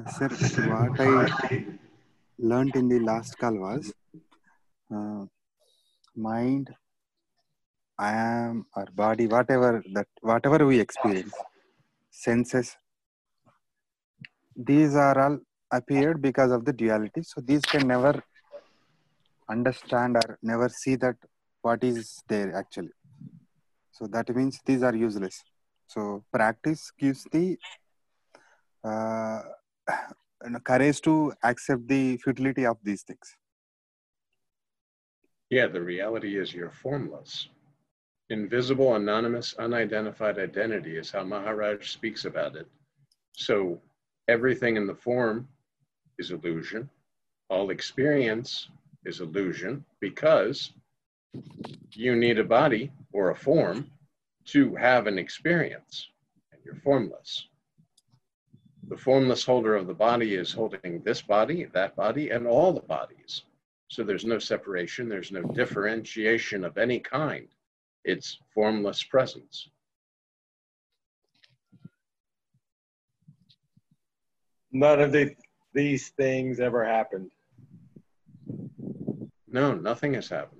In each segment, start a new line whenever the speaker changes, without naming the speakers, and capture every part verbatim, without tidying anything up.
Sir, what I learned in the last call was uh, mind, I am, or body, whatever that, whatever we experience, senses, these are all appeared because of the duality. So these can never understand or never see that what is there actually. So that means these are useless. So practice gives the uh, courage to accept the futility of these things.
Yeah, the reality is you're formless. Invisible, anonymous, unidentified identity is how Maharaj speaks about it. So everything in the form is illusion. All experience is illusion because you need a body or a form to have an experience, and you're formless. The formless holder of the body is holding this body, that body, and all the bodies. So there's no separation, there's no differentiation of any kind. It's formless presence.
None of the, these things ever happened.
No, nothing has happened.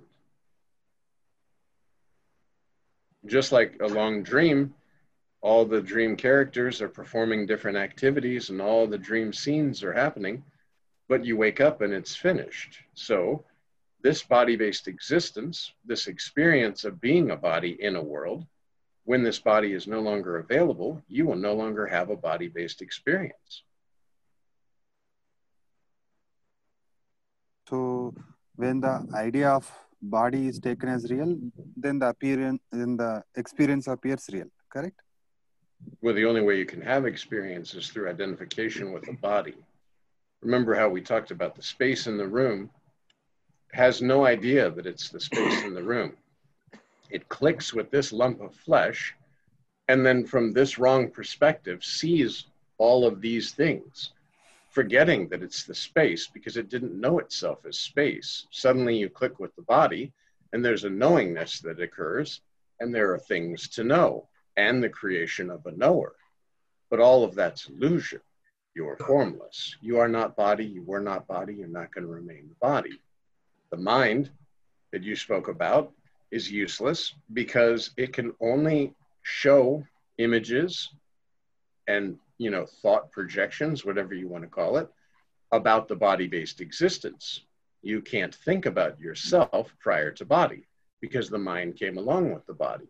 Just like a long dream, all the dream characters are performing different activities and all the dream scenes are happening, but you wake up and it's finished. So this body-based existence, this experience of being a body in a world, when this body is no longer available, you will no longer have a body-based experience.
So when the idea of body is taken as real, then the appearance, then the experience appears real. Correct?
Well, the only way you can have experience is through identification with the body. Remember how we talked about the space in the room has no idea that it's the space in the room. It clicks with this lump of flesh, and then from this wrong perspective sees all of these things, forgetting that it's the space because it didn't know itself as space. Suddenly you click with the body, and there's a knowingness that occurs, and there are things to know, and the creation of a knower. But all of that's illusion. You are formless. You are not body. You were not body. You're not going to remain the body. The mind that you spoke about is useless because it can only show images and, you know, thought projections, whatever you want to call it, about the body-based existence. You can't think about yourself prior to body because the mind came along with the body.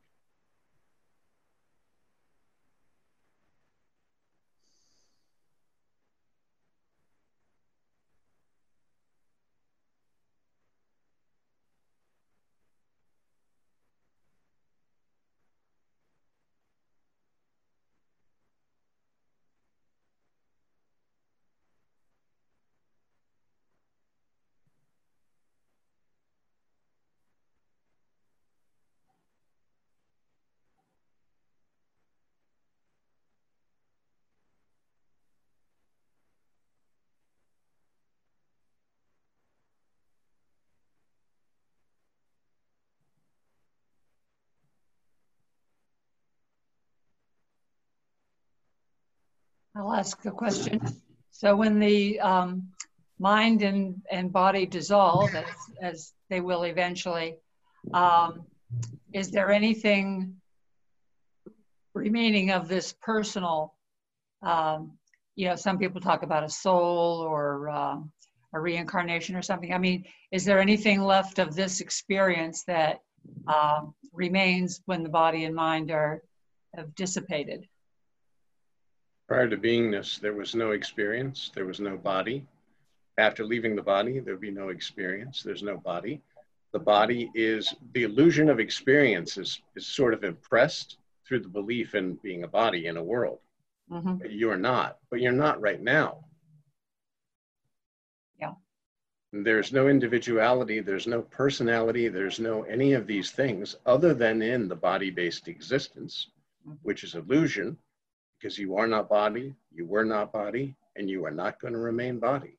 I'll ask a question. So when the um, mind and, and body dissolve, as, as they will eventually, um, is there anything remaining of this personal, um, you know, some people talk about a soul or um, a reincarnation or something. I mean, is there anything left of this experience that um, remains when the body and mind are have dissipated?
Prior to beingness, there was no experience. There was no body. After leaving the body, there'd be no experience. There's no body. The body is, the illusion of experience is, is sort of impressed through the belief in being a body in a world. Mm-hmm. You're not, but you're not right now.
Yeah.
There's no individuality, there's no personality, there's no any of these things other than in the body-based existence, mm-hmm. which is illusion, because you are not body, you were not body, and you are not going to remain body.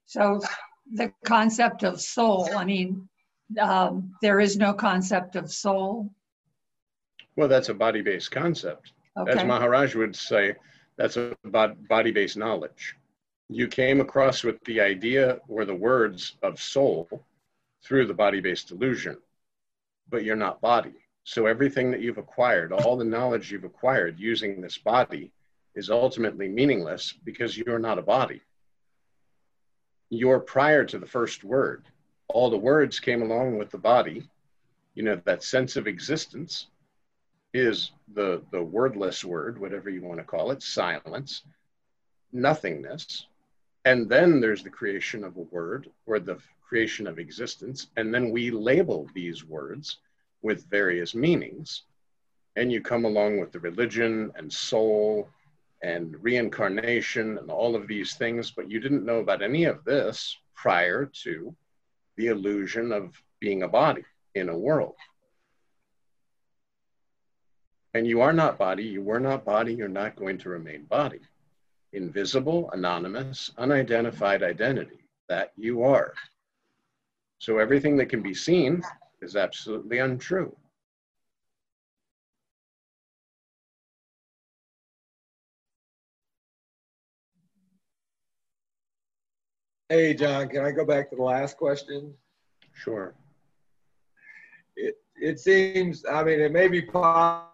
So the concept of soul, I mean, um, there is no concept of soul.
Well, that's a body-based concept. As
Okay.
Maharaj would say, that's a body-based knowledge. You came across with the idea or the words of soul through the body-based illusion, but you're not body. So everything that you've acquired, all the knowledge you've acquired using this body is ultimately meaningless because you're not a body. You're prior to the first word. All the words came along with the body. You know, that sense of existence is the, the wordless word, whatever you want to call it, silence, nothingness. And then there's the creation of a word or the creation of existence. And then we label these words with various meanings. And you come along with the religion and soul and reincarnation and all of these things, but you didn't know about any of this prior to the illusion of being a body in a world. And you are not body, you were not body, you're not going to remain body. Invisible, anonymous, unidentified identity, that you are. So everything that can be seen is absolutely untrue.
Hey, John, can I go back to the last question?
Sure.
It, it seems, I mean, it may be possible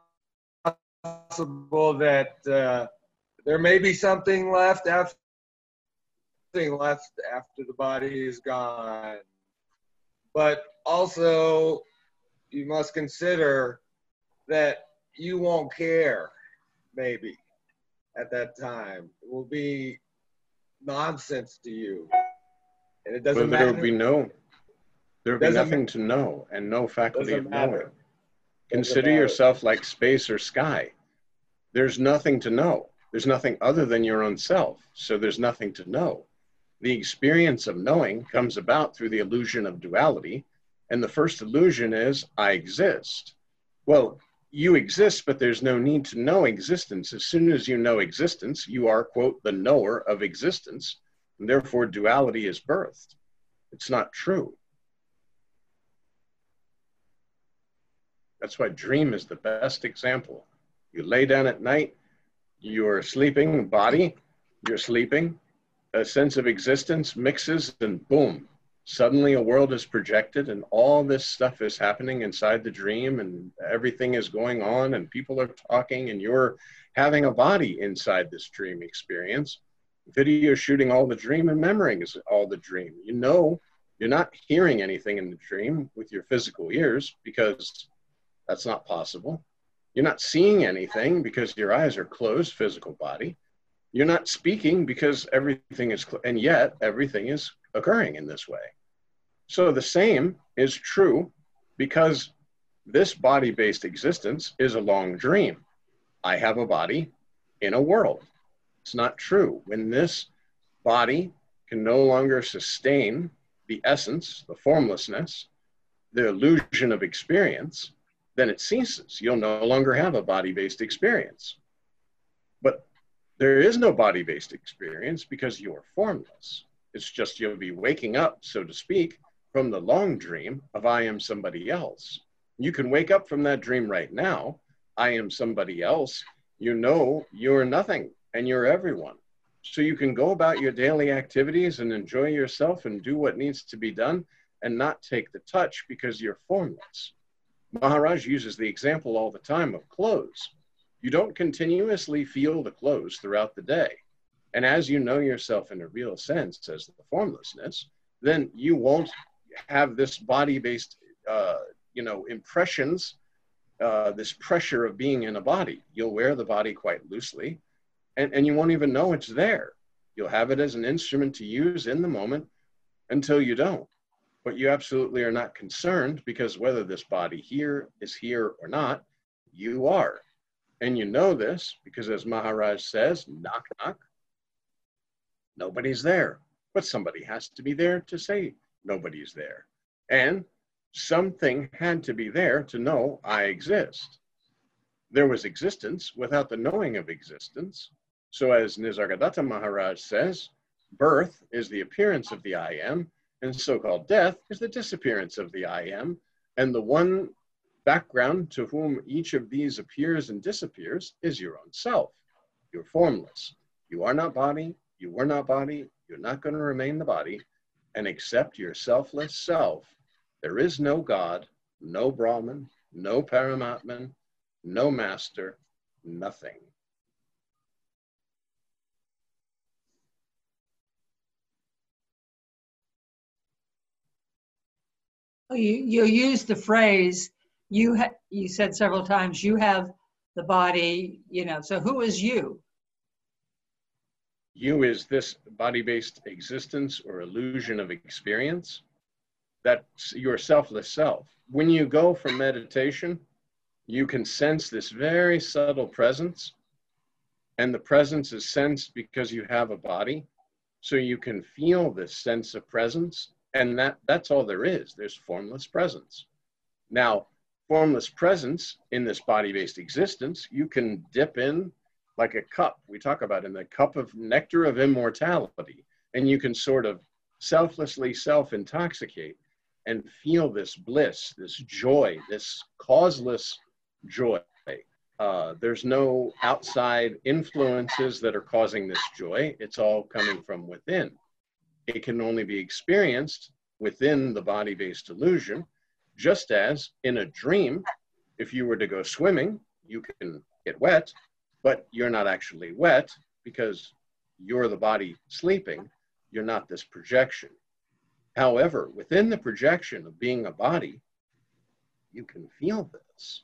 that uh, there may be something left after, something left after the body is gone. But also, you must consider that you won't care, maybe, at that time. It will be nonsense to you. And it doesn't
But
matter.
there will be no, there will be
Doesn't
nothing to know and no faculty
Doesn't
of knowing.
matter.
Consider
matter.
yourself like space or sky. There's nothing to know. There's nothing other than your own self. So there's nothing to know. The experience of knowing comes about through the illusion of duality. And the first illusion is, I exist. Well, you exist, but there's no need to know existence. As soon as you know existence, you are, quote, the knower of existence. And therefore, duality is birthed. It's not true. That's why dream is the best example. You lay down at night, you're sleeping, body, you're sleeping, a sense of existence mixes, and boom, suddenly a world is projected and all this stuff is happening inside the dream and everything is going on and people are talking and you're having a body inside this dream experience. Video shooting all the dream and memorying is all the dream. You know, you're not hearing anything in the dream with your physical ears because that's not possible. You're not seeing anything because your eyes are closed, physical body. You're not speaking because everything is, cl- and yet everything is occurring in this way. So the same is true because this body-based existence is a long dream. I have a body in a world. It's not true. When this body can no longer sustain the essence, the formlessness, the illusion of experience, then it ceases. You'll no longer have a body-based experience. But there is no body-based experience because you're formless. It's just you'll be waking up, so to speak, from the long dream of I am somebody else. You can wake up from that dream right now. I am somebody else. You know you're nothing and you're everyone. So you can go about your daily activities and enjoy yourself and do what needs to be done and not take the touch because you're formless. Maharaj uses the example all the time of clothes. You don't continuously feel the clothes throughout the day. And as you know yourself in a real sense as the formlessness, then you won't have this body-based, uh, you know, impressions, uh, this pressure of being in a body. You'll wear the body quite loosely, and, and you won't even know it's there. You'll have it as an instrument to use in the moment until you don't. But you absolutely are not concerned because whether this body here is here or not, you are. And you know this because as Maharaj says, knock, knock, nobody's there. But somebody has to be there to say nobody's there. And something had to be there to know I exist. There was existence without the knowing of existence. So as Nisargadatta Maharaj says, birth is the appearance of the I am, and so-called death is the disappearance of the I am. And the one background to whom each of these appears and disappears is your own self. You're formless. You are not body. You were not body. You're not going to remain the body. And except your selfless self, there is no God, no Brahman, no Paramatman, no master, nothing.
You, you used the phrase, you, ha- you said several times, you have the body, you know, so who is you?
You is this body-based existence or illusion of experience. That's your selfless self. When you go for meditation, you can sense this very subtle presence, and the presence is sensed because you have a body. So you can feel this sense of presence, and that, that's all there is. There's formless presence. Now, formless presence in this body-based existence, you can dip in like a cup. We talk about in the cup of nectar of immortality, and you can sort of selflessly self-intoxicate and feel this bliss, this joy, this causeless joy. Uh, there's no outside influences that are causing this joy. It's all coming from within. It can only be experienced within the body-based illusion, just as in a dream, if you were to go swimming, you can get wet, but you're not actually wet because you're the body sleeping. You're not this projection. However, within the projection of being a body, you can feel this.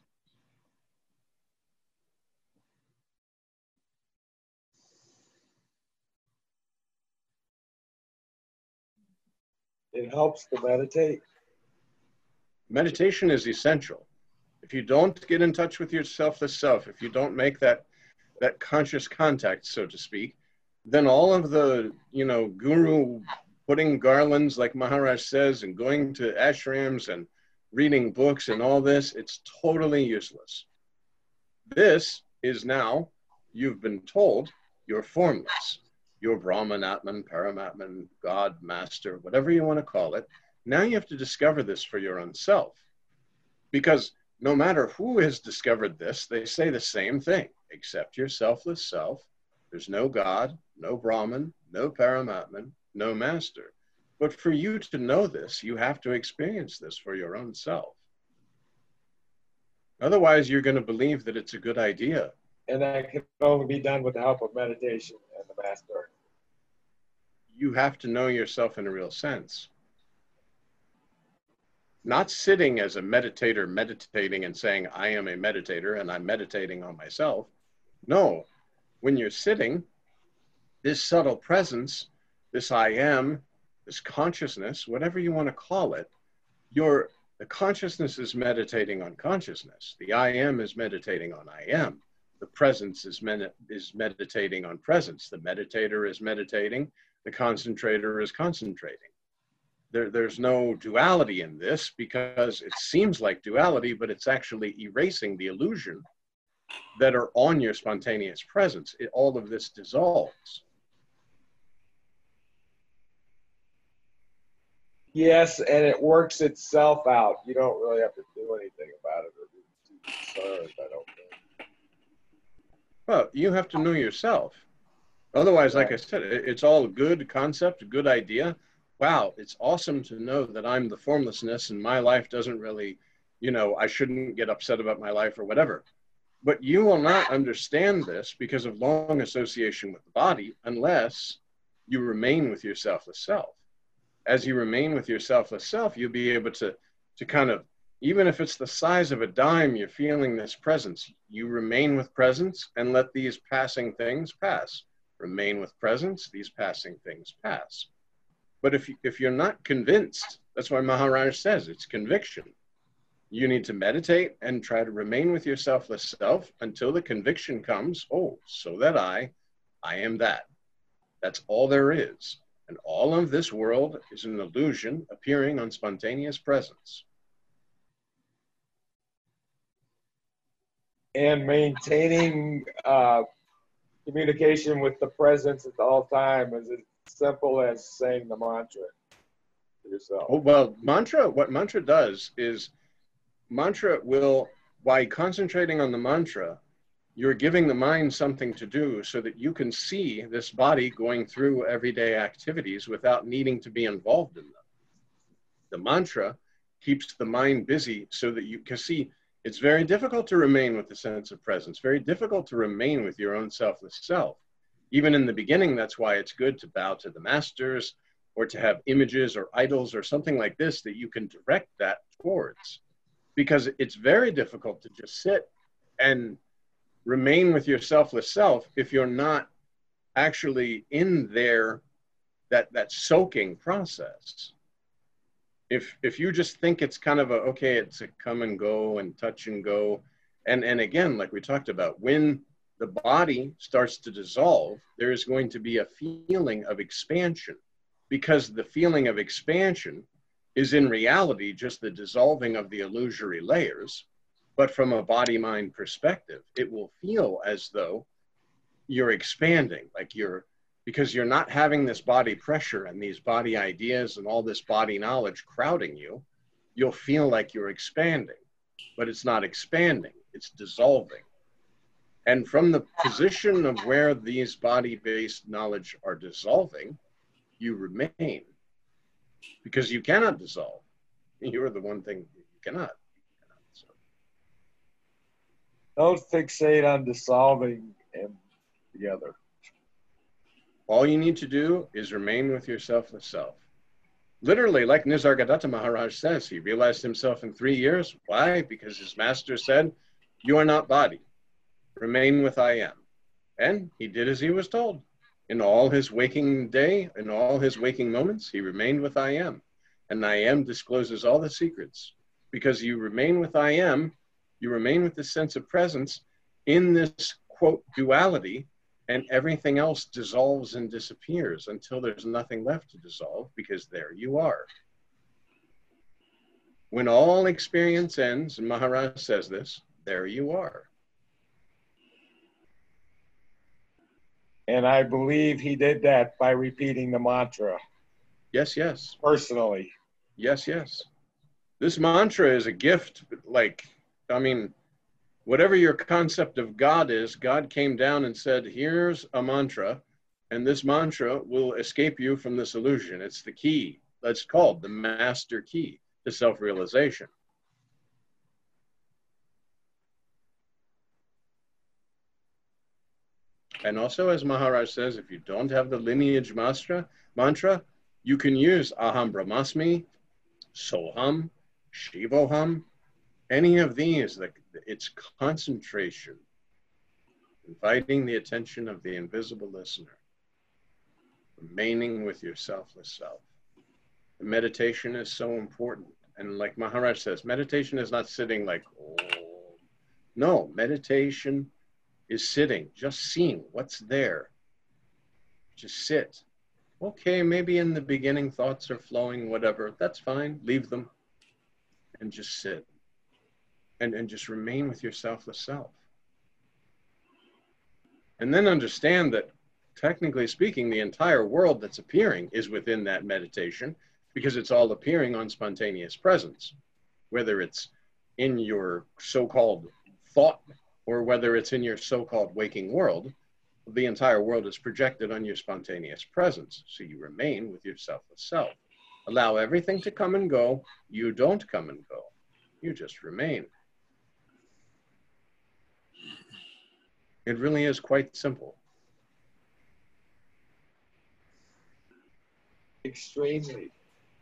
It helps to meditate.
Meditation is essential. If you don't get in touch with your selfless self, if you don't make that, that conscious contact, so to speak, then all of the, you know, guru putting garlands, like Maharaj says, and going to ashrams and reading books and all this, it's totally useless. This is now, you've been told, you're formless. You're Brahman, Atman, Paramatman, God, Master, whatever you want to call it. Now you have to discover this for your own self. Because no matter who has discovered this, they say the same thing. Accept your selfless self. There's no God, no Brahman, no Paramatman, no Master. But for you to know this, you have to experience this for your own self. Otherwise, you're going to believe that it's a good idea.
And that can only be done with the help of meditation and the master.
You have to know yourself in a real sense. Not sitting as a meditator, meditating and saying, I am a meditator and I'm meditating on myself. No, when you're sitting, this subtle presence, this I am, this consciousness, whatever you want to call it, your, the consciousness is meditating on consciousness. The I am is meditating on I am. The presence is, med is meditating on presence. The meditator is meditating. The concentrator is concentrating. There, there's no duality in this because it seems like duality, but it's actually erasing the illusion that are on your spontaneous presence. It, all of this dissolves.
Yes, and it works itself out. You don't really have to do anything about it or be too concerned, I don't think.
Well, you have to know yourself. Otherwise, like I said, it, it's all a good concept, a good idea. Wow, it's awesome to know that I'm the formlessness and my life doesn't really, you know, I shouldn't get upset about my life or whatever. But you will not understand this because of long association with the body unless you remain with your selfless self. As you remain with your selfless self, you'll be able to, to kind of, even if it's the size of a dime, you're feeling this presence. You remain with presence and let these passing things pass. Remain with presence, these passing things pass. But if, if you're not convinced, that's why Maharaj says it's conviction. You need to meditate and try to remain with your selfless self until the conviction comes, oh, so that I, I am that. That's all there is. And all of this world is an illusion appearing on spontaneous presence.
And maintaining uh, communication with the presence at all time is simple as saying the mantra to yourself.
Oh, well, mantra, what mantra does is mantra will, by concentrating on the mantra, you're giving the mind something to do so that you can see this body going through everyday activities without needing to be involved in them. The mantra keeps the mind busy so that you can see it's very difficult to remain with the sense of presence, very difficult to remain with your own selfless self. Even in the beginning, that's why it's good to bow to the masters or to have images or idols or something like this that you can direct that towards. Because it's very difficult to just sit and remain with your selfless self if you're not actually in there, that, that soaking process. If, if you just think it's kind of a, okay, it's a come and go and touch and go. And, and again, like we talked about, when the body starts to dissolve, there is going to be a feeling of expansion, because the feeling of expansion is in reality just the dissolving of the illusory layers. But from a body-mind perspective, it will feel as though you're expanding, like you're, because you're not having this body pressure and these body ideas and all this body knowledge crowding you. You'll feel like you're expanding, but it's not expanding, it's dissolving. And from the position of where these body-based knowledge are dissolving, you remain, because you cannot dissolve. You're the one thing you cannot. So.
Don't fixate on dissolving and together.
All you need to do is remain with your selfless self. Literally, like Nisargadatta Maharaj says, he realized himself in three years. Why? Because his master said, you are not body. Remain with I am. And he did as he was told. In all his waking day, in all his waking moments, he remained with I am. And I am discloses all the secrets. Because you remain with I am, you remain with this sense of presence in this, quote, duality, and everything else dissolves and disappears until there's nothing left to dissolve, because there you are. When all experience ends, and Maharaj says this, there you are.
And I believe he did that by repeating the mantra.
Yes, yes.
Personally.
Yes, yes. This mantra is a gift. Like, I mean, whatever your concept of God is, God came down and said, here's a mantra, and this mantra will escape you from this illusion. It's the key. That's called the master key to self-realization. And also, as Maharaj says, if you don't have the lineage mantra, mantra, you can use Aham Brahmasmi, Soham, Shivoham, any of these. Like, it's concentration, inviting the attention of the invisible listener, remaining with your selfless self. The meditation is so important. And like Maharaj says, meditation is not sitting like, oh. No, meditation is sitting, just seeing what's there. Just sit. Okay, maybe in the beginning thoughts are flowing, whatever. That's fine. Leave them and just sit. And, and just remain with your selfless self. And then understand that, technically speaking, the entire world that's appearing is within that meditation, because it's all appearing on spontaneous presence, whether it's in your so-called thought or whether it's in your so-called waking world. The entire world is projected on your spontaneous presence. So you remain with your selfless self. Allow everything to come and go. You don't come and go. You just remain. It really is quite simple.
Extremely.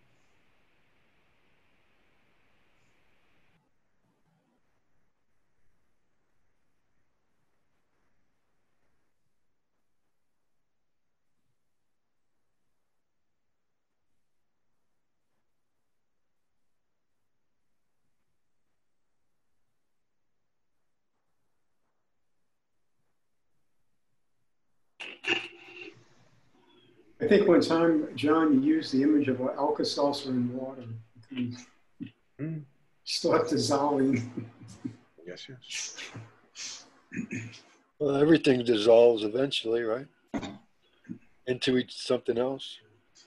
I think one time, John, you used the image of Alka-Seltzer in water.
Mm.
Start dissolving.
Yes, yes.
Well, everything dissolves eventually, right? into each something else.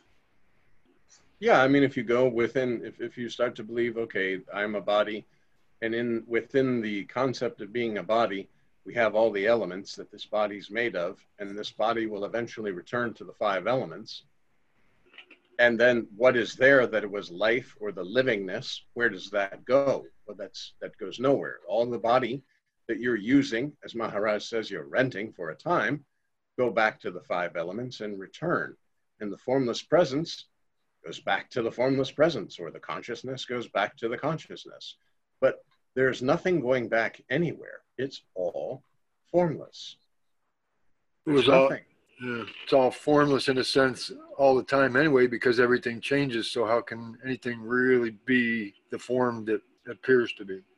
Yeah, I mean, if you go within, if, if you start to believe, okay, I'm a body, and in within the concept of being a body, we have all the elements that this body's made of, and this body will eventually return to the five elements. And then what is there that it was life or the livingness, where does that go? Well, that's that goes nowhere. All the body that you're using, as Maharaj says, you're renting for a time, go back to the five elements and return. And the formless presence goes back to the formless presence, or the consciousness goes back to the consciousness. But there's nothing going back anywhere. It's all formless.
It was
There's
all,
nothing.
yeah, it's all formless in a sense all the time anyway, because everything changes. So how can anything really be the form that appears to be?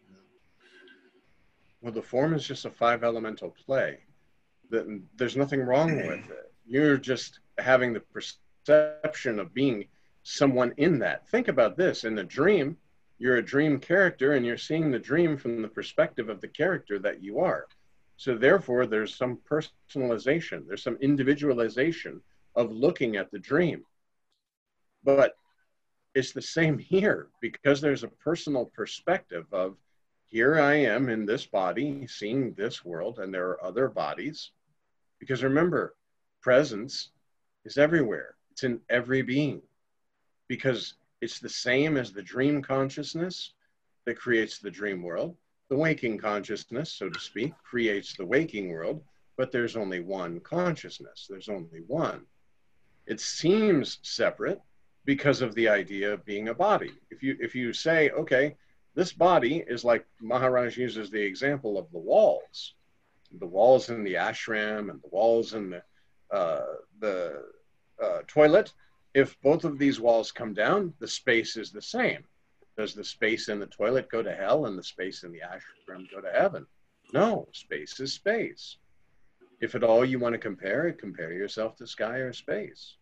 Well, the form is just a five elemental play. The, there's nothing wrong with it. You're just having the perception of being someone in that. Think about this. In the dream, you're a dream character, and you're seeing the dream from the perspective of the character that you are. So therefore, there's some personalization, there's some individualization of looking at the dream. But it's the same here, because there's a personal perspective of, here I am in this body, seeing this world, and there are other bodies. Because remember, presence is everywhere. It's in every being. Because it's the same as the dream consciousness that creates the dream world. The waking consciousness, so to speak, creates the waking world, but there's only one consciousness. There's only one. It seems separate because of the idea of being a body. If you, if you say, okay, this body is like, Maharaj uses the example of the walls. The walls in the ashram and the walls in the, uh, the uh, toilet. If both of these walls come down, the space is the same. Does the space in the toilet go to hell and the space in the ashram go to heaven? No, space is space. If at all you want to compare it, compare yourself to sky or space.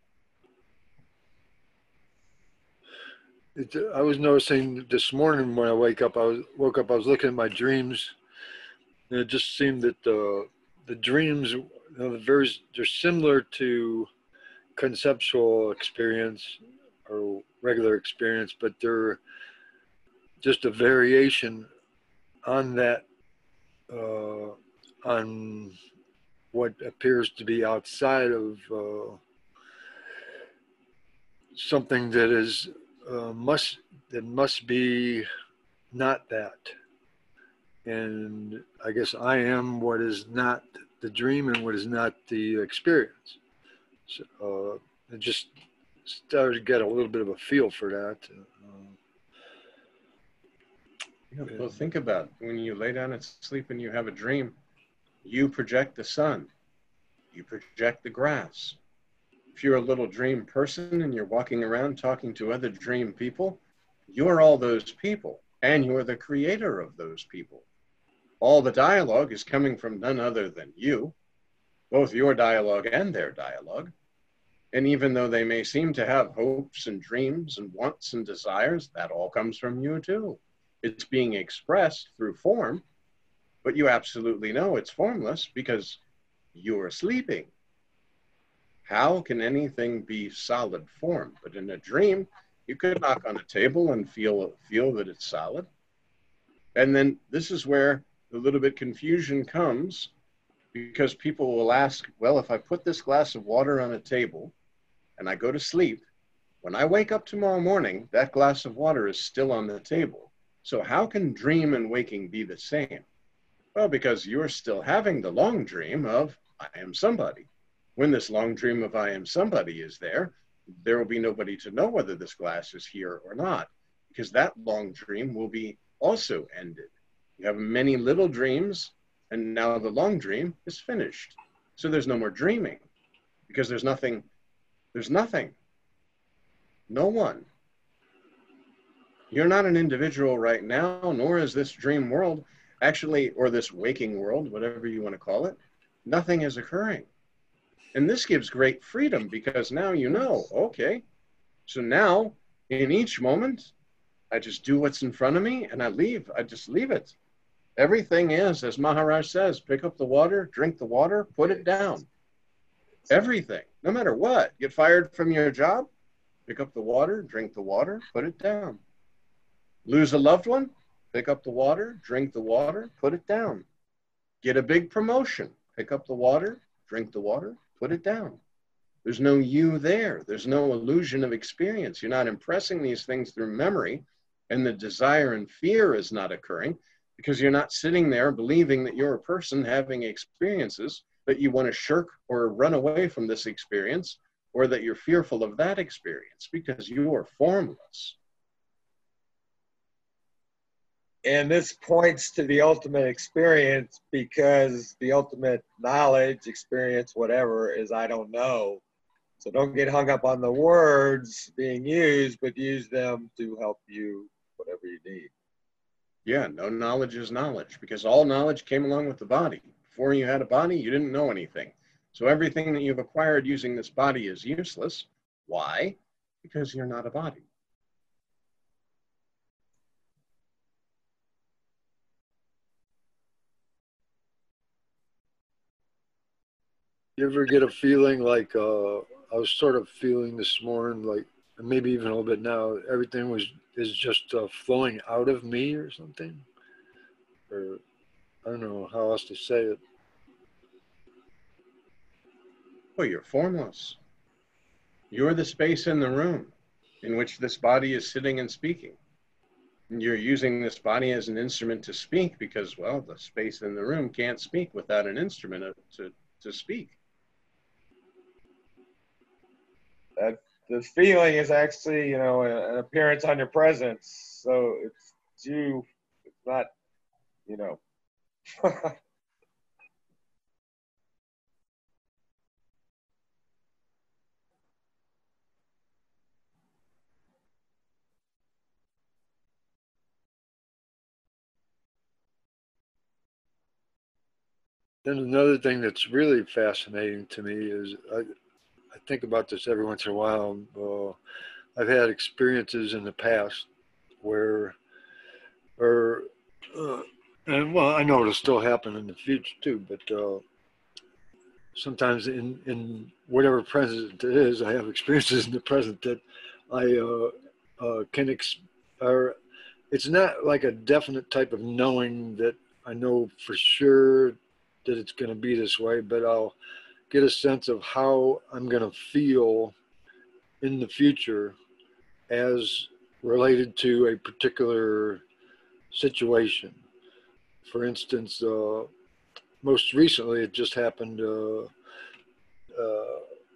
It, I was noticing this morning when I wake up, I was, woke up, I was looking at my dreams, and it just seemed that the, the dreams, you know, very, they're similar to conceptual experience or regular experience, but they're just a variation on that, uh, on what appears to be outside of uh, something that is uh, must that must be not that. And I guess I am what is not the dream and what is not the experience. So uh, I just started to get a little bit of a feel for that. Uh,
Yeah, well, think about it. When you lay down and sleep and you have a dream, you project the sun, you project the grass. If you're a little dream person and you're walking around talking to other dream people, you're all those people, and you're the creator of those people. All the dialogue is coming from none other than you, both your dialogue and their dialogue. And even though they may seem to have hopes and dreams and wants and desires, that all comes from you too. It's being expressed through form, but you absolutely know it's formless because you're sleeping. How can anything be solid form? But in a dream, you could knock on a table and feel, feel that it's solid. And then this is where a little bit confusion comes, because people will ask, well, if I put this glass of water on a table and I go to sleep, when I wake up tomorrow morning, that glass of water is still on the table. So how can dream and waking be the same? Well, because you're still having the long dream of, I am somebody. When this long dream of I am somebody is there, there will be nobody to know whether this glass is here or not, because that long dream will be also ended. You have many little dreams, and now the long dream is finished. So there's no more dreaming, because there's nothing, there's nothing. No one. You're not an individual right now, nor is this dream world actually, or this waking world, whatever you want to call it. Nothing is occurring. And this gives great freedom, because now you know, okay, so now in each moment, I just do what's in front of me and I leave. I just leave it. Everything is, as Maharaj says, pick up the water, drink the water, put it down. Everything. No matter what. Get fired from your job, pick up the water, drink the water, put it down. Lose a loved one, pick up the water, drink the water, put it down. Get a big promotion, pick up the water, drink the water, put it down. There's no you there. There's no illusion of experience. You're not impressing these things through memory, and the desire and fear is not occurring because you're not sitting there believing that you're a person having experiences, that you want to shirk or run away from this experience, or that you're fearful of that experience, because you are formless.
And this points to the ultimate experience, because the ultimate knowledge, experience, whatever, is I don't know. So don't get hung up on the words being used, but use them to help you whatever you need.
Yeah, no knowledge is knowledge, because all knowledge came along with the body. Before you had a body, you didn't know anything. So everything that you've acquired using this body is useless. Why? Because you're not a body.
You ever get a feeling like uh, I was sort of feeling this morning, like maybe even a little bit now, everything was is just uh, flowing out of me or something? Or I don't know how else to say it.
Well, you're formless. You're the space in the room in which this body is sitting and speaking. And you're using this body as an instrument to speak because, well, the space in the room can't speak without an instrument to, to speak.
That the feeling is actually, you know, an appearance on your presence. So it's you, it's not, you know.
Then another thing that's really fascinating to me is I, I think about this every once in a while. Uh, I've had experiences in the past where, or, uh, and well, I know it'll still happen in the future too, but uh, sometimes in, in whatever present it is, I have experiences in the present that I uh, uh, can, ex- or it's not like a definite type of knowing that I know for sure that it's going to be this way, but I'll get a sense of how I'm going to feel in the future as related to a particular situation. For instance, uh, most recently, it just happened, uh, uh,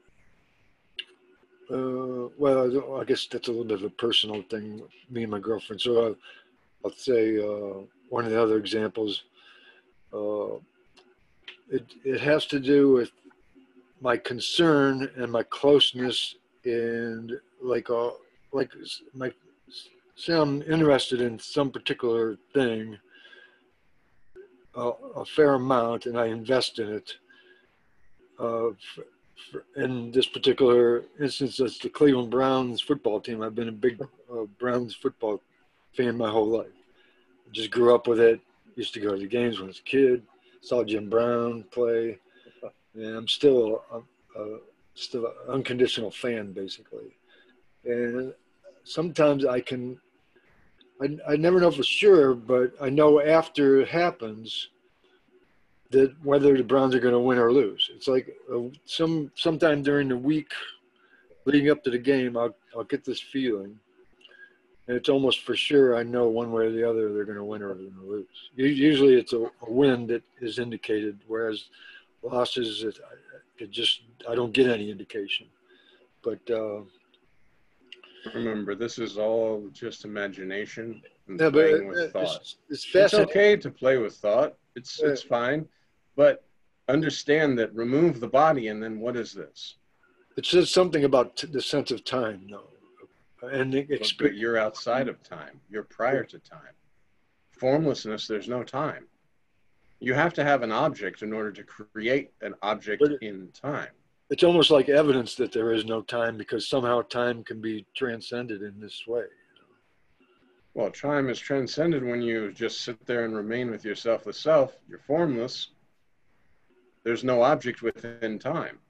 uh, well, I guess that's a little bit of a personal thing, me and my girlfriend. So I'll, I'll say uh, one of the other examples, uh, it, it has to do with my concern and my closeness and like uh, like my say I'm interested in some particular thing uh, a fair amount and I invest in it. Uh, for, for, in this particular instance, it's the Cleveland Browns football team. I've been a big uh, Browns football fan my whole life. I just grew up with it. Used to go to the games when I was a kid. Saw Jim Brown play, and I'm still a, a, still an unconditional fan, basically. And sometimes I can, I, I never know for sure, but I know after it happens that whether the Browns are going to win or lose. It's like uh, some sometime during the week leading up to the game, I'll I'll get this feeling, and it's almost for sure I know one way or the other they're going to win or they're going to lose. Usually it's a, a win that is indicated, whereas losses, it, it just I don't get any indication. But uh,
remember, this is all just imagination and
yeah,
playing
but
with
it's,
thought.
it's
It's
fascinating.
okay to play with thought. It's it's fine, but understand that remove the body, and then what is this?
It says something about t- the sense of time, though, and the
But, but
experience.
you're outside of time. You're prior to time. Formlessness, there's no time. You have to have an object in order to create an object
But it-
in time.
It's almost like evidence that there is no time because somehow time can be transcended in this way.
Well, time is transcended when you just sit there and remain with yourself, the self. You're formless. There's no object within time.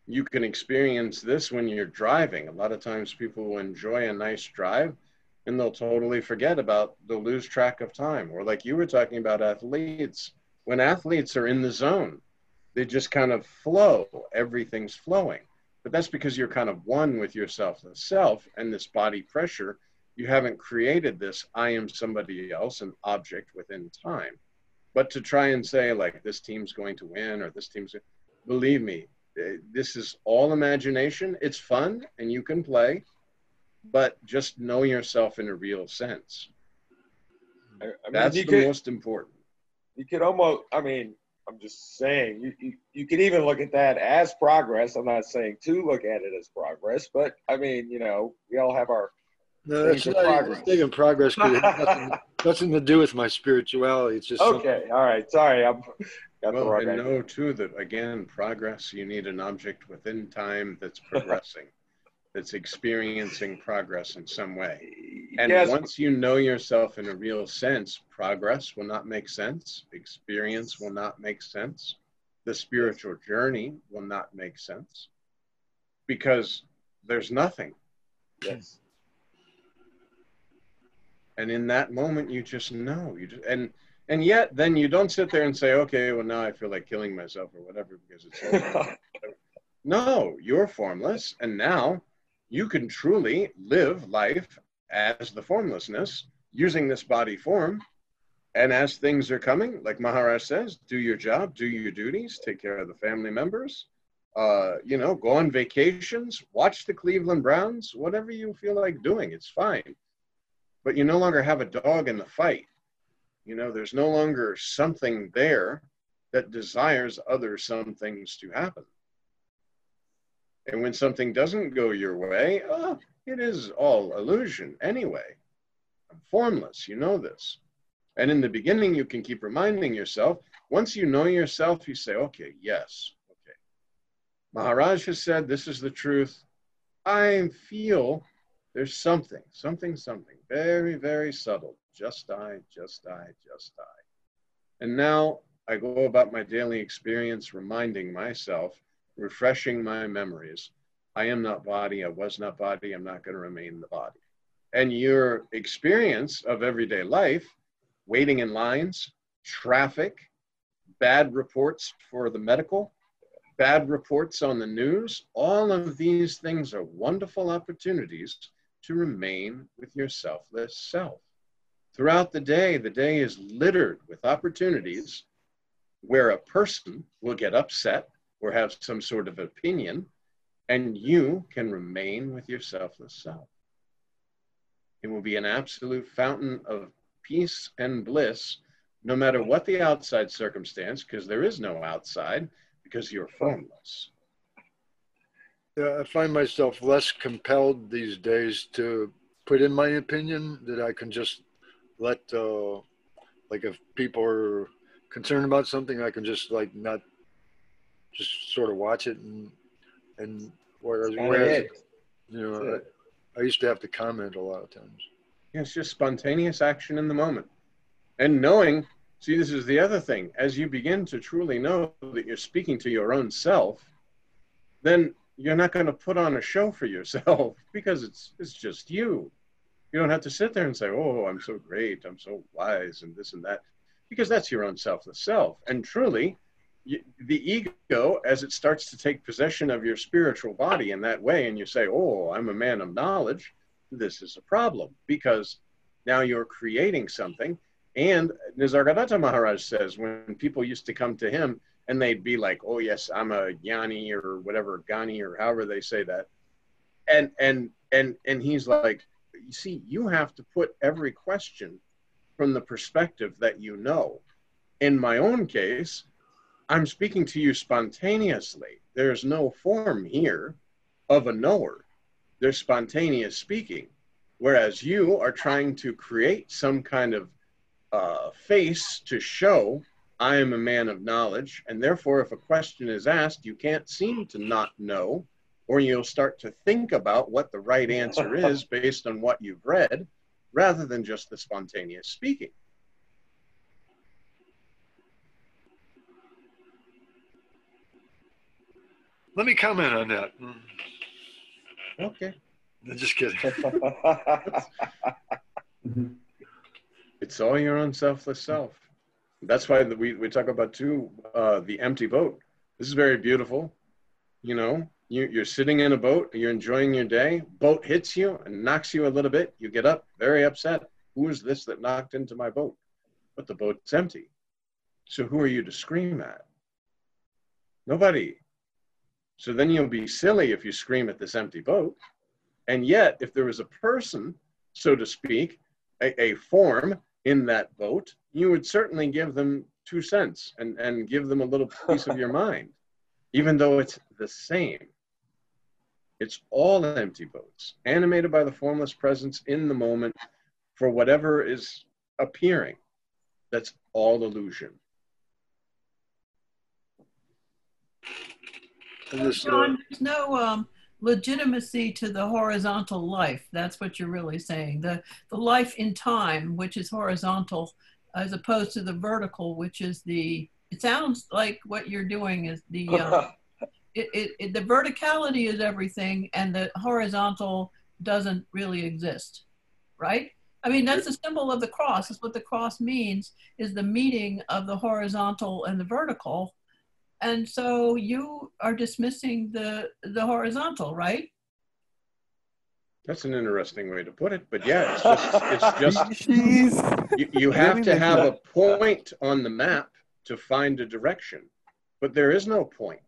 you can experience this when you're driving. A lot of times people will enjoy a nice drive and they'll totally forget about, they'll lose track of time. Or like you were talking about athletes, when athletes are in the zone, they just kind of flow, everything's flowing. But that's because you're kind of one with yourself, the self, and this body pressure. You haven't created this, I am somebody else, an object within time. But to try and say like, this team's going to win or this team's, believe me, this is all imagination. It's fun and you can play, but just know yourself in a real sense.
I, I mean,
That's the
could,
most important.
You could almost, I mean, I'm just saying, you, you, you could even look at that as progress. I'm not saying to look at it as progress, but I mean, you know, we all have our
No, that's not
progress.
It's taking progress because it has nothing, nothing to do with my spirituality. It's just
okay. All right. Sorry, I'm got
well,
the wrong
and
idea.
know too that again, progress. You need an object within time that's progressing, that's experiencing progress in some way. And
yes.
once you know yourself in a real sense, progress will not make sense. Experience will not make sense. The spiritual journey will not make sense because there's nothing.
Yes.
And in that moment, you just know. You just, and and yet, then you don't sit there and say, okay, well, now I feel like killing myself or whatever because it's over. No, you're formless. And now you can truly live life as the formlessness using this body form. And as things are coming, like Maharaj says, do your job, do your duties, take care of the family members, uh, you know, go on vacations, watch the Cleveland Browns, whatever you feel like doing, it's fine. But you no longer have a dog in the fight. You know, there's no longer something there that desires other some things to happen. And when something doesn't go your way, oh, it is all illusion anyway. I'm formless, you know this. And in the beginning, you can keep reminding yourself. Once you know yourself, you say, okay, yes, okay. Maharaj has said, this is the truth. I feel there's something, something, something, very, very subtle. Just I, just I, just I. And now I go about my daily experience, reminding myself, refreshing my memories. I am not body, I was not body, I'm not going to remain the body. And your experience of everyday life, waiting in lines, traffic, bad reports for the medical, bad reports on the news, all of these things are wonderful opportunities to remain with your selfless self. Throughout the day, the day is littered with opportunities where a person will get upset or have some sort of opinion, and you can remain with your selfless self. It will be an absolute fountain of peace and bliss, no matter what the outside circumstance, because there is no outside, because you're formless.
Yeah, I find myself less compelled these days to put in my opinion, that I can just let, uh, like if people are concerned about something, I can just like not, just sort of watch it. And, and whereas, whereas you know, I, I used to have to comment a lot of times.
Yeah, it's just spontaneous action in the moment. And knowing, see, this is the other thing, as you begin to truly know that you're speaking to your own self, then you're not going to put on a show for yourself because it's it's just you. You don't have to sit there and say, oh, I'm so great, I'm so wise, and this and that, because that's your own selfless self. And truly, you, the ego, as it starts to take possession of your spiritual body in that way, and you say, oh, I'm a man of knowledge, this is a problem, because now you're creating something. And Nisargadatta Maharaj says, when people used to come to him and they'd be like, oh, yes, I'm a Jnani or whatever, Gani or however they say that. And, and, and, and he's like, you see, you have to put every question from the perspective that you know. In my own case, I'm speaking to you spontaneously. There's no form here of a knower. There's spontaneous speaking. Whereas you are trying to create some kind of uh, face to show I am a man of knowledge. And therefore, if a question is asked, you can't seem to not know, or you'll start to think about what the right answer is based on what you've read, rather than just the spontaneous speaking.
let me comment on that.
Okay.
I'm just kidding.
It's all your own selfless self. That's why we, we talk about too, uh, the empty boat. This is very beautiful. You know, you, you're sitting in a boat, you're enjoying your day, boat hits you and knocks you a little bit. You get up very upset. Who is this that knocked into my boat? But the boat's empty. So who are you to scream at? Nobody. So then you'll be silly if you scream at this empty boat. And yet, if there was a person, so to speak, a, a form in that boat, you would certainly give them two cents and, and give them a little piece of your mind, even though it's the same. It's all empty boats, animated by the formless presence in the moment for whatever is appearing. That's all illusion.
And this, uh,
John, there's no um, legitimacy to the horizontal life. That's what you're really saying. The, the life in time, which is horizontal, as opposed to the vertical, which is the, it sounds like what you're doing is the, um, it, it, it, the verticality is everything and the horizontal doesn't really exist, right? I mean, that's the symbol of the cross. That's what the cross means, is the meeting of the horizontal and the vertical. And so you are dismissing the, the horizontal, right?
That's an interesting way to put it, but yeah, it's just, it's just you, you have to have a point on the map to find a direction, but there is no point.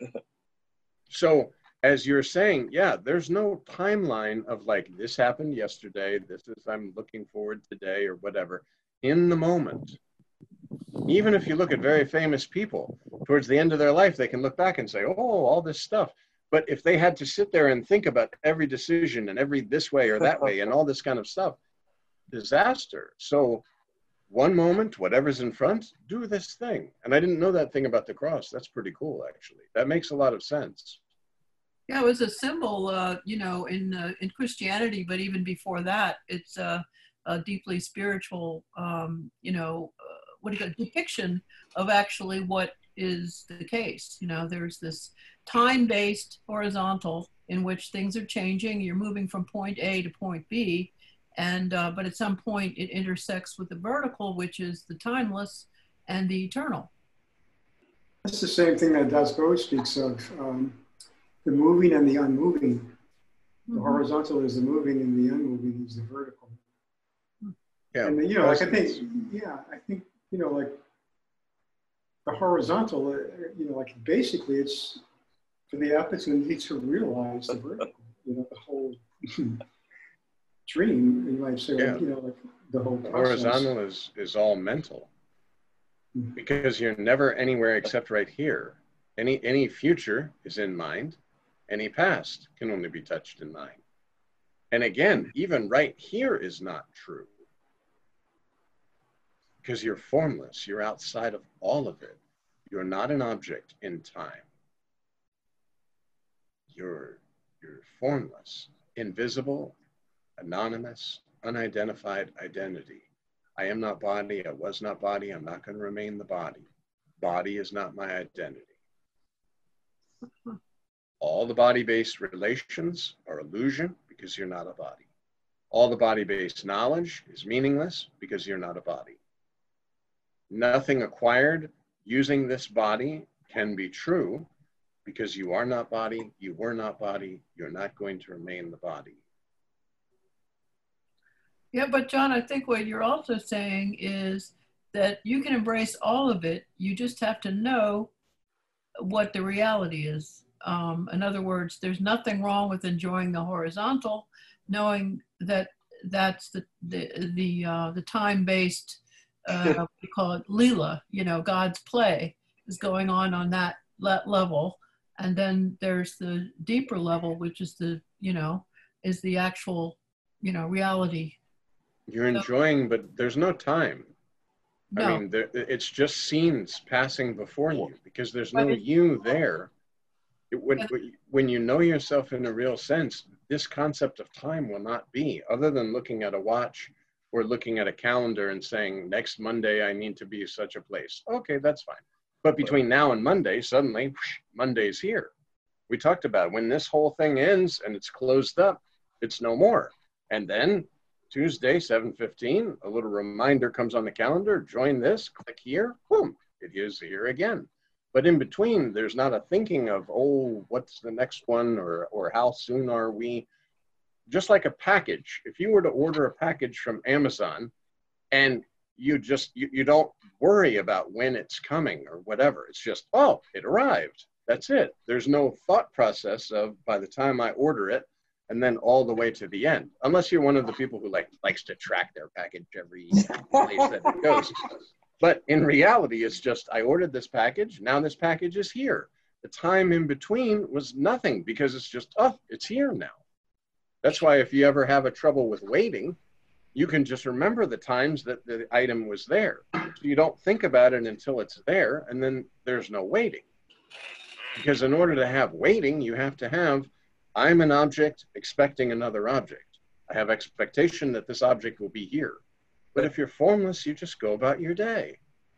So as you're saying, yeah, there's no timeline of like, this happened yesterday, this is, I'm looking forward today or whatever, in the moment. Even if you look at very famous people, towards the end of their life, they can look back and say, oh, all this stuff. But if they had to sit there and think about every decision and every this way or that way and all this kind of stuff, disaster. So one moment, whatever's in front, do this thing. And I didn't know that thing about the cross. That's pretty cool, actually. That makes a lot of sense.
Yeah, it was a symbol, uh, you know, in uh, in Christianity, but even before that, it's uh, a deeply spiritual, um, you know, uh, what do you call it, depiction of actually what is the case. You know, there's this time-based horizontal in which things are changing. You're moving from point A to point B, and uh, but at some point it intersects with the vertical, which is the timeless and the eternal.
That's the same thing that Das Boot speaks of, um, the moving and the unmoving. The mm-hmm. horizontal is the moving and the unmoving is the vertical.
Yeah,
and you know, like I think, yeah, I think, you know, like the horizontal, uh, you know, like basically it's for the opportunity to realize the vertical, you know, the whole dream, you might say, yeah. Like, you know, like the whole process.
Horizontal is, is all mental, mm-hmm. because you're never anywhere except right here. Any, any future is in mind, any past can only be touched in mind. And again, even right here is not true. Because you're formless, you're outside of all of it. You're not an object in time. You're, you're formless, invisible, anonymous, unidentified identity. I am not body, I was not body, I'm not going to remain the body. Body is not my identity. All the body-based relations are illusion because you're not a body. All the body-based knowledge is meaningless because you're not a body. Nothing acquired using this body can be true because you are not body, you were not body, you're not going to remain the body.
Yeah, but John, I think what you're also saying is that you can embrace all of it. You just have to know what the reality is. Um, in other words, there's nothing wrong with enjoying the horizontal, knowing that that's the the the, uh, the time-based, uh, what do you call it, Leela, you know, God's play is going on on that le- level. And then there's the deeper level, which is the, you know, is the actual, you know, reality.
You're enjoying, but there's no time.
No.
I mean, there, it's just scenes passing before you because there's no you there. It, when, when you know yourself in a real sense, this concept of time will not be, other than looking at a watch or looking at a calendar and saying, next Monday, I need to be such a place. Okay, that's fine. But between now and Monday, suddenly, whoosh, Monday's here. We talked about when this whole thing ends and it's closed up, it's no more. And then Tuesday, seven fifteen, a little reminder comes on the calendar, join this, click here, boom, it is here again. But in between, there's not a thinking of, oh, what's the next one, or, or how soon are we? Just like a package, if you were to order a package from Amazon and you just, you, you don't worry about when it's coming or whatever, it's just, oh, it arrived. That's it. There's no thought process of by the time I order it and then all the way to the end, unless you're one of the people who like likes to track their package every place that it goes. But in reality, it's just, I ordered this package, now this package is here. The time in between was nothing because it's just, oh, it's here now. That's why if you ever have a trouble with waiting, you can just remember the times that the item was there. So you don't think about it until it's there, and then there's no waiting. Because in order to have waiting, you have to have, I'm an object expecting another object. I have expectation that this object will be here. But if you're formless, you just go about your day.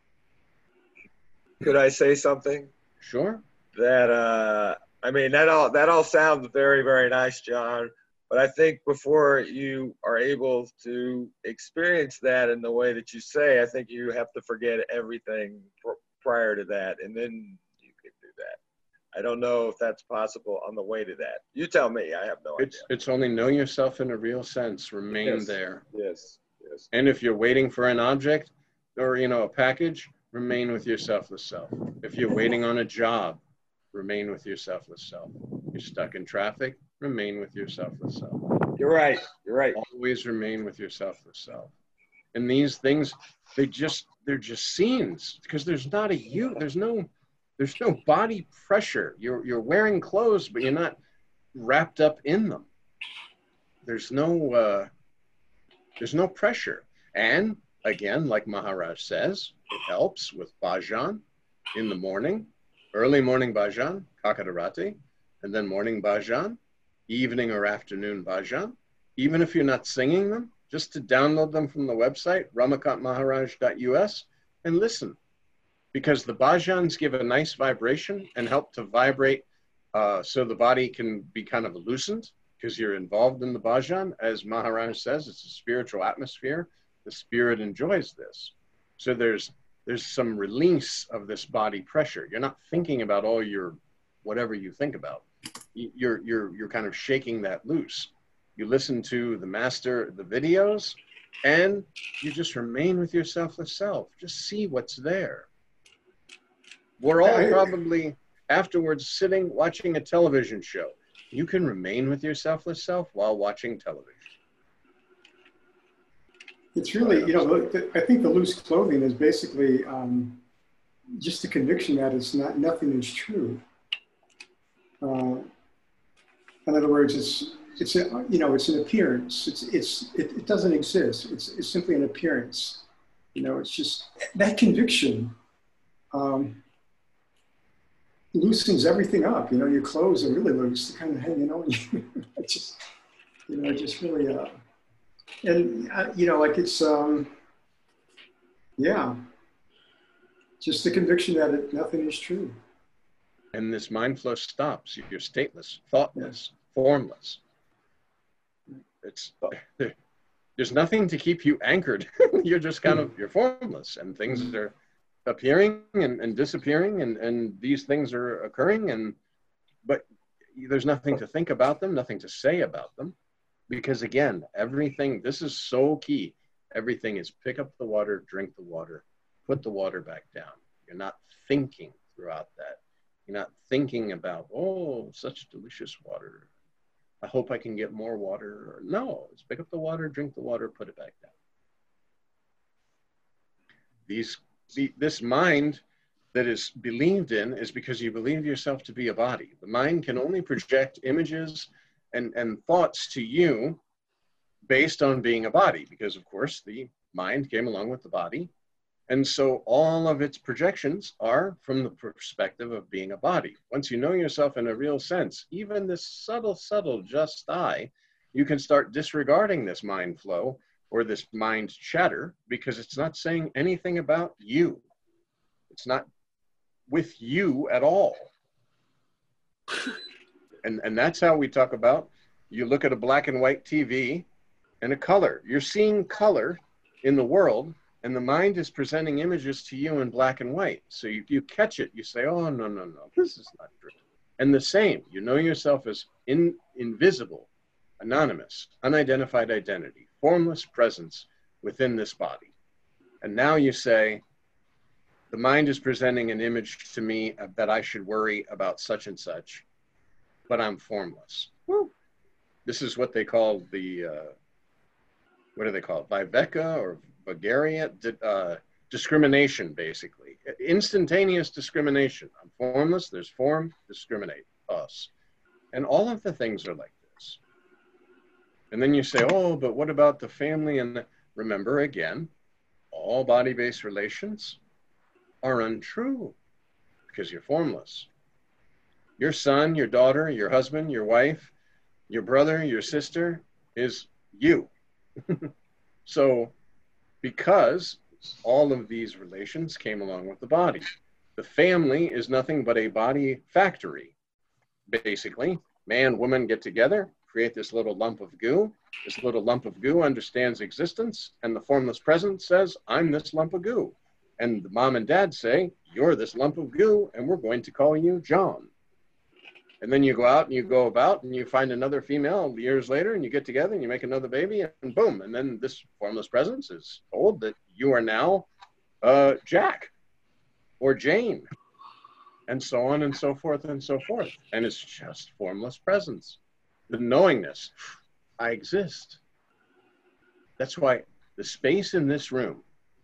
Could I say something?
Sure.
That, uh, I mean, that all, that all sounds very, very nice, John. But I think before you are able to experience that in the way that you say, I think you have to forget everything pr prior to that. And then you can do that. I don't know if that's possible on the way to that. You tell me. I have no
it's,
idea.
It's only know yourself in a real sense. Remain
Yes.
there.
Yes. Yes.
And if you're waiting for an object or, you know, a package, remain with your selfless self. If you're waiting on a job, remain with your selfless self. You're stuck in traffic, remain with your selfless self.
You're right. You're right.
Always remain with your selfless self. And these things, they just, they're just scenes because there's not a you, there's no, there's no body pressure. You're, you're wearing clothes, but you're not wrapped up in them. There's no, uh, there's no pressure. And again, like Maharaj says, it helps with bhajan in the morning, early morning bhajan, Kakadarati, and then morning bhajan, evening or afternoon bhajan. Even if you're not singing them, just to download them from the website, ramakant maharaj dot U S, and listen. Because the bhajans give a nice vibration and help to vibrate uh, so the body can be kind of loosened because you're involved in the bhajan. As Maharaj says, it's a spiritual atmosphere. The spirit enjoys this. So there's there's some release of this body pressure. You're not thinking about all your whatever you think about. You're you're you're kind of shaking that loose. You listen to the master, the videos, and you just remain with your selfless self. Just see what's there. We're all probably afterwards sitting watching a television show. You can remain with your selfless self while watching television.
It's really, you know, the, I think the loose clothing is basically um, just the conviction that it's not, nothing is true. Uh, in other words, it's, it's a, you know, it's an appearance. It's, it's, it, it doesn't exist. It's, it's simply an appearance. You know, it's just that conviction um, loosens everything up. You know, your clothes are really loose, they're kind of hanging on you. It's just, you know, just really, uh, and uh, you know, like it's, um, yeah, just the conviction that it, nothing is true.
And this mind flow stops. You're stateless, thoughtless, formless. It's there's nothing to keep you anchored. You're just kind of, you're formless, and things are appearing and, and disappearing, and, and these things are occurring, and but there's nothing to think about them, nothing to say about them, because again, everything, this is so key. Everything is pick up the water, drink the water, put the water back down. You're not thinking throughout that. You're not thinking about, oh, such delicious water. I hope I can get more water. No, it's pick up the water, drink the water, put it back down. These, the, this mind that is believed in is because you believe yourself to be a body. The mind can only project images and, and thoughts to you based on being a body, because of course the mind came along with the body. And so all of its projections are from the perspective of being a body. Once you know yourself in a real sense, even this subtle, subtle just I, you can start disregarding this mind flow or this mind chatter because it's not saying anything about you. It's not with you at all. And, and that's how we talk about, you look at a black and white T V and a color. You're seeing color in the world, and the mind is presenting images to you in black and white. So you, you catch it, you say, oh, no, no, no, this is not true. And the same, you know yourself as in, invisible, anonymous, unidentified identity, formless presence within this body. And now you say, the mind is presenting an image to me that I should worry about such and such, but I'm formless. Woo. This is what they call the, uh, what do they call it? Viveka or Vagaria? Uh, discrimination, basically. Instantaneous discrimination. I'm formless, there's form, discriminate, us. And all of the things are like this. And then you say, oh, but what about the family? And the... remember again, all body-based relations are untrue because you're formless. Your son, your daughter, your husband, your wife, your brother, your sister is you. So because all of these relations came along with the body, the family is nothing but a body factory. Basically, man, woman get together, create this little lump of goo. This little lump of goo understands existence, and the formless presence says, I'm this lump of goo. And the mom and dad say, you're this lump of goo, and we're going to call you John. And then you go out and you go about and you find another female years later and you get together and you make another baby and boom. And then this formless presence is told that you are now uh, Jack or Jane and so on and so forth and so forth. And it's just formless presence. The knowingness, I exist. That's why the space in this room,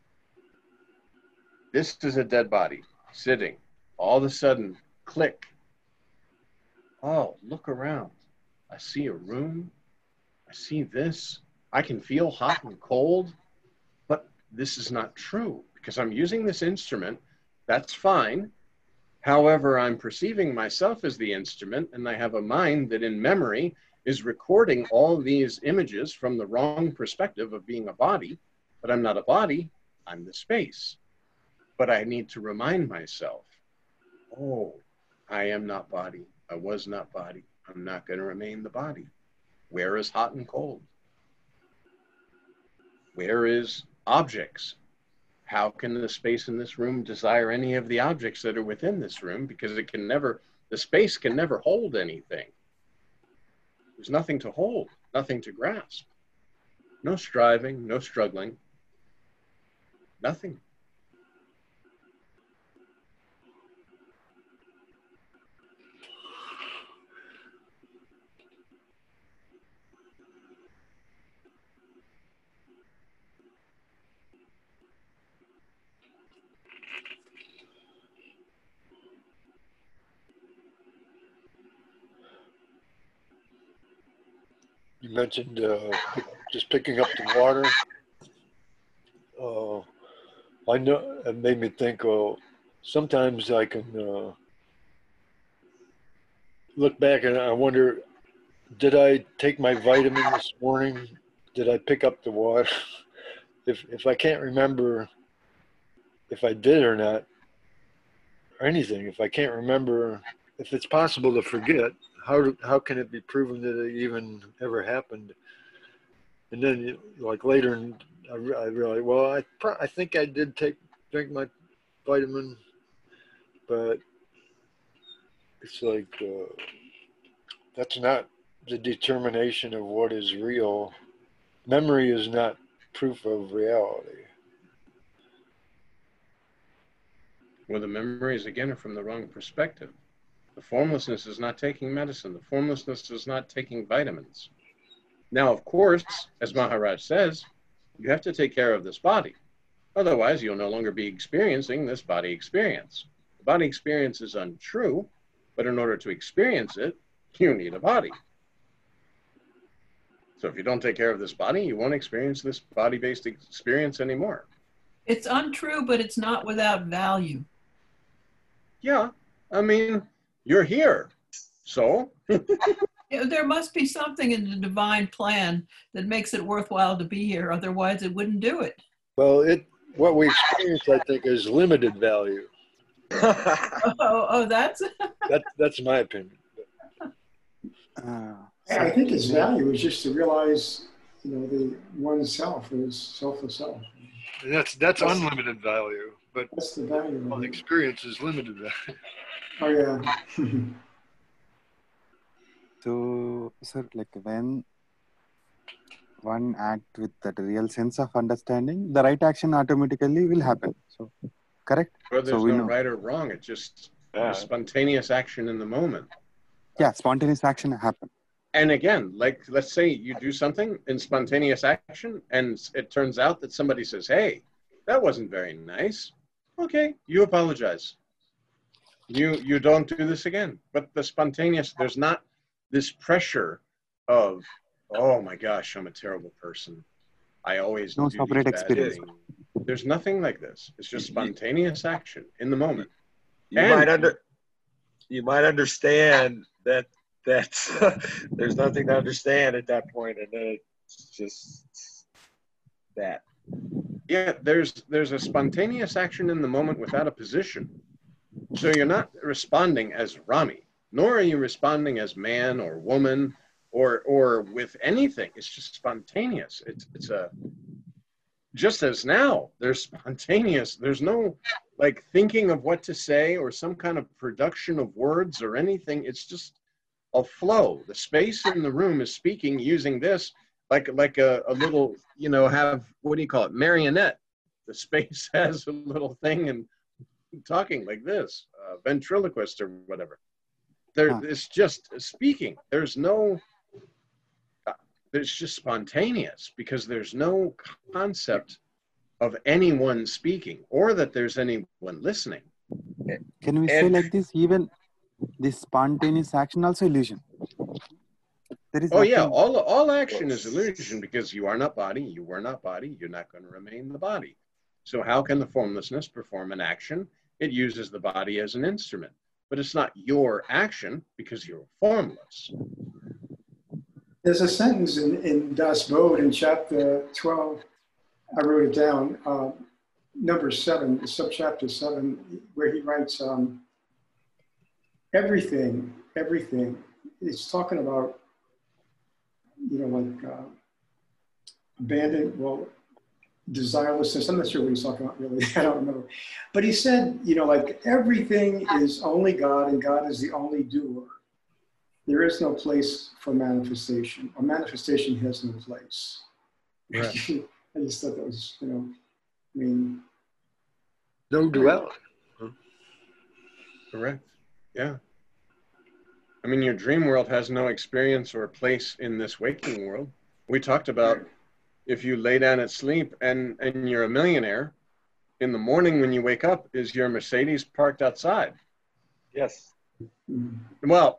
this is a dead body sitting. All of a sudden, click. Oh, look around. I see a room. I see this. I can feel hot and cold, but this is not true because I'm using this instrument. That's fine. However, I'm perceiving myself as the instrument, and I have a mind that in memory is recording all these images from the wrong perspective of being a body, but I'm not a body, I'm the space. But I need to remind myself, oh, I am not body. I was not body. I'm not going to remain the body. Where is hot and cold? Where is objects? How can the space in this room desire any of the objects that are within this room? Because it can never, the space can never hold anything. There's nothing to hold, nothing to grasp. No striving, no struggling, nothing.
You mentioned uh, just picking up the water. Uh, I know it made me think. Oh, sometimes I can uh, look back and I wonder, did I take my vitamin this morning? Did I pick up the water? if if I can't remember if I did or not, or anything, if I can't remember, if it's possible to forget, how how can it be proven that it even ever happened? And then, like later, I, I realized, well, I pro- I think I did take drink my vitamin, but it's like uh, that's not the determination of what is real. Memory is not proof of reality.
Well, the memories again are from the wrong perspective. The formlessness is not taking medicine. The formlessness is not taking vitamins. Now, of course, as Maharaj says, you have to take care of this body. Otherwise, you'll no longer be experiencing this body experience. The body experience is untrue, but in order to experience it, you need a body. So if you don't take care of this body, you won't experience this body-based experience anymore.
It's untrue, but it's not without value.
Yeah, I mean, you're here, so?
There must be something in the divine plan that makes it worthwhile to be here. Otherwise, it wouldn't do it.
Well, it what we experience, I think, is limited value.
oh, oh, that's
that, that's my opinion.
Uh,
I
so
think its
may-
value is just to realize, you know, the oneself is selfless self.
And that's that's
That's-
unlimited value, but
That's the value
well,
of
the
it.
experience is limited value.
Oh yeah.
so, sir, like when one act with that real sense of understanding, the right action automatically will happen. So, correct?
Well,
So
there's
we
no
know.
right or wrong. It's just
Yeah.
a spontaneous action in the moment.
Yeah, spontaneous action happen.
And again, like, let's say you do something in spontaneous action and it turns out that somebody says, hey, that wasn't very nice. Okay, you apologize. You you don't do this again. But the spontaneous, there's not this pressure of, oh my gosh, I'm a terrible person. I always
No
do
separate
these bad
experience.
things. There's nothing like this. It's just spontaneous action in the moment.
You
And-
might under you might understand that that's there's nothing to understand at that point, and then it's just that.
Yeah, there's there's a spontaneous action in the moment without a position. So you're not responding as Rami, nor are you responding as man or woman or or with anything. It's just spontaneous. It's it's a just as now there's spontaneous. There's no like thinking of what to say or some kind of production of words or anything. It's just a flow. The space in the room is speaking using this like like a, a little, you know, have, what do you call it, marionette. The space has a little thing and talking like this, uh, ventriloquist or whatever. There,
Huh.
it's just speaking. There's no, uh, it's just spontaneous because there's no concept of anyone speaking or that there's anyone listening.
Can we say
And-
like this? Even this spontaneous action also illusion. There is
Oh yeah,
nothing-
all all action is illusion because you are not body, you were not body, you're not going to remain the body. So how can the formlessness perform an action? It uses the body as an instrument, but it's not your action because you're formless.
There's a sentence in, in Das Boot in chapter twelve, I wrote it down, uh, number seven, subchapter seven, where he writes, um, everything, everything, it's talking about, you know, like uh, abandoned, well, desirelessness. I'm not sure what he's talking about really, I don't remember. But he said, you know, like everything is only God and God is the only doer. There is no place for manifestation, or manifestation has no place.
Right.
I just thought that was, you know, I mean,
No duality.
Correct. Yeah. I mean, your dream world has no experience or place in this waking world. We talked about if you lay down at sleep and, and you're a millionaire, in the morning when you wake up, is your Mercedes parked outside?
Yes.
mm,
Well,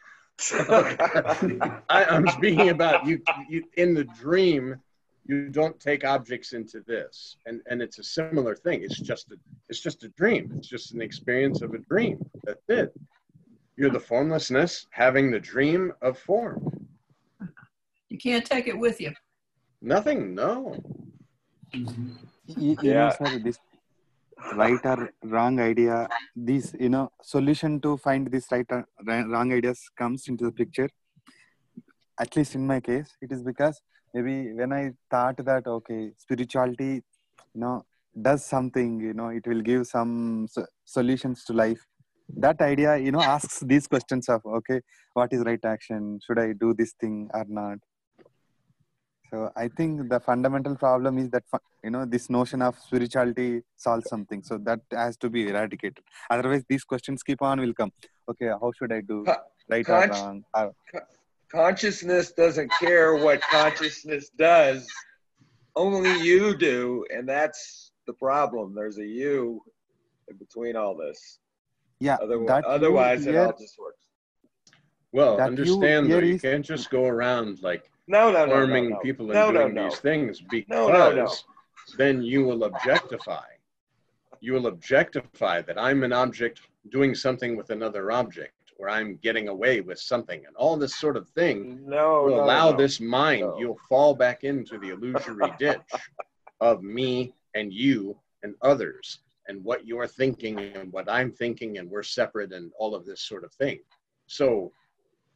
I, I'm speaking about you, you in the dream, you don't take objects into this. And, and it's a similar thing. It's just a, it's just a dream. It's just an experience of a dream. That's it. You're the formlessness having the dream of form.
You can't take it with you.
Nothing, no.
mhm.
you, you
Yeah.
know, sir, this right or wrong idea, this, you know, solution to find this right or ri- wrong ideas comes into the picture. At least in my case, it is because maybe when I thought that, okay, spirituality, you know, does something, you know, it will give some so- solutions to life. That idea, you know, asks these questions of, okay, what is right action? Should I do this thing or not? So I think the fundamental problem is that, fu- you know, this notion of spirituality solves something. So that has to be eradicated. Otherwise, these questions keep on will come. Okay, how should I do?
Co-
Right or
conch-
wrong? Or,
Consciousness doesn't care what consciousness does. Only you do, and that's the problem. There's a you in between all this.
yeah,
Otherwise,
that you
otherwise it
here,
all just works.
Well,
That you
understand though,
here
you
is-
can't just go around like
No, no, no, no,
harming
no.
people and
No, no,
doing
no.
these things because
No, no, no.
then you will objectify. You will objectify that I'm an object doing something with another object, or I'm getting away with something, and all this sort of thing
No,
will
no,
allow
no.
this mind,
No.
you'll fall back into the illusory ditch of me and you and others and what you're thinking and what I'm thinking and we're separate and all of this sort of thing. So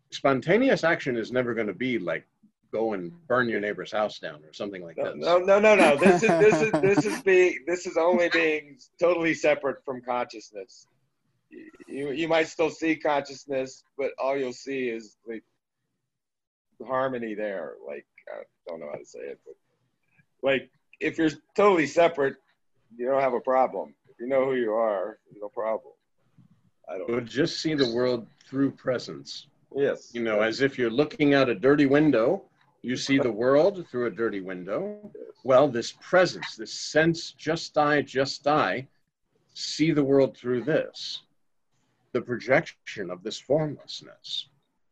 spontaneous action is never going to be like go and burn your neighbor's house down or something like
No,
this.
no, no, no, no. This is this is this is being this is only being totally separate from consciousness. You you might still see consciousness, but all you'll see is like harmony there. Like I don't know how to say it, but like if you're totally separate, you don't have a problem. If you know who you are, no problem. I don't.
But just see the world through presence.
Yes.
You know, as if you're looking out a dirty window, you see the world through a dirty window. Well, this presence, this sense, just I, just I, see the world through this, the projection of this formlessness.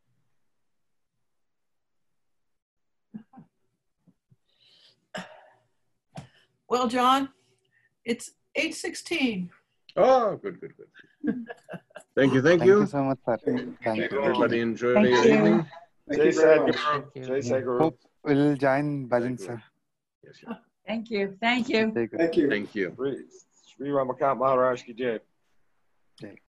Well, John, it's eight sixteen.
Oh, good, good, good. Thank you, thank,
Thank
you.
you so much, sir. Thank you.
Everybody enjoy
Thank
your
you.
evening.
Thank
Jai
you very much.
Sadhguru. Jai Sadhguru.
Hope we'll join Bhajan, sir.
Yes, yes.
Thank you. Thank you.
Take care.
Thank you.
Thank you.
Sri Ramakant Maharaj ki jai.